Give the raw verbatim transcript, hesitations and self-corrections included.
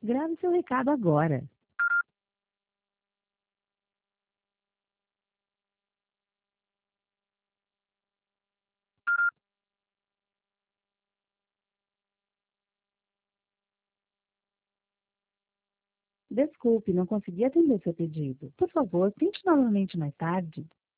Grave seu recado agora. Desculpe, não consegui atender seu pedido. Por favor, tente novamente mais tarde.